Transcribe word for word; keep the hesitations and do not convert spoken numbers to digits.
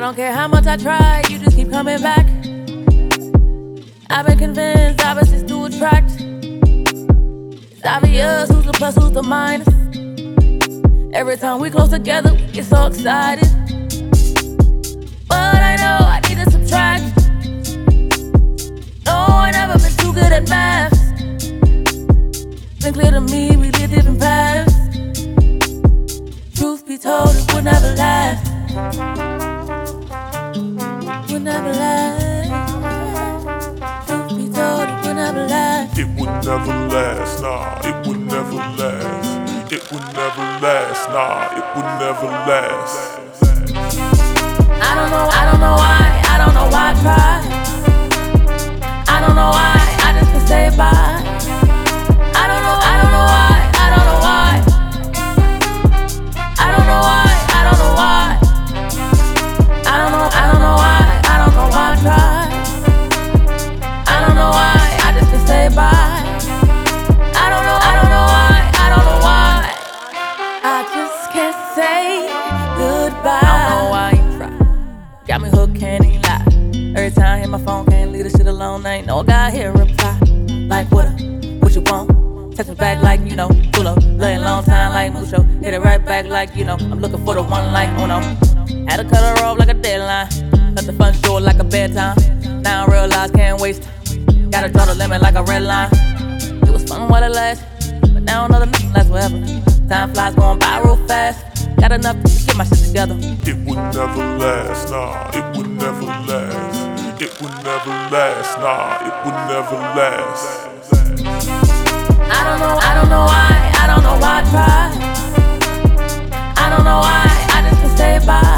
don't care how much I try, you just keep coming back. I've been convinced opposites do attract. It's obvious who's the plus, who's the minus. Every time we close together, we get so excited. But I know I need to subtract. No, I never been too good at math. Been clear to me, we live different paths. Truth be told, it would never last. Would never last. Truth be told, it would never last. It would never last, nah, it would never last. It would never last, nah, it would never last. I don't know, I don't know why, I don't know why I try. I don't know why, I just can say bye. I don't know, I don't know why, I don't know why. I don't know why, I don't know why. I don't know, I don't know why, I don't know why I try. I don't know why, I just can say bye. I don't know, I don't know why, I don't know why. I just can't say goodbye. I don't know why you try. Got me hooked, can't even lie. Every time I hit my phone, can't leave this shit alone. Ain't no guy here reply. Like what up, what you want? Text me back like, you know, pull up. Laying long time like Mucho. Hit it right back like, you know, I'm looking for the one like Uno. Had to cut her off like a deadline. Cut the fun short like a bedtime. Now I realize can't waste. Gotta draw the limit like a red line. It was fun while it lasted, but now another nothing lasts forever. Time flies going by real fast. Got enough to get my shit together. It would never last, nah, it would never last. It would never last, nah, it would never last. I don't know, I don't know why, I don't know why I try. I don't know why, I just can say bye.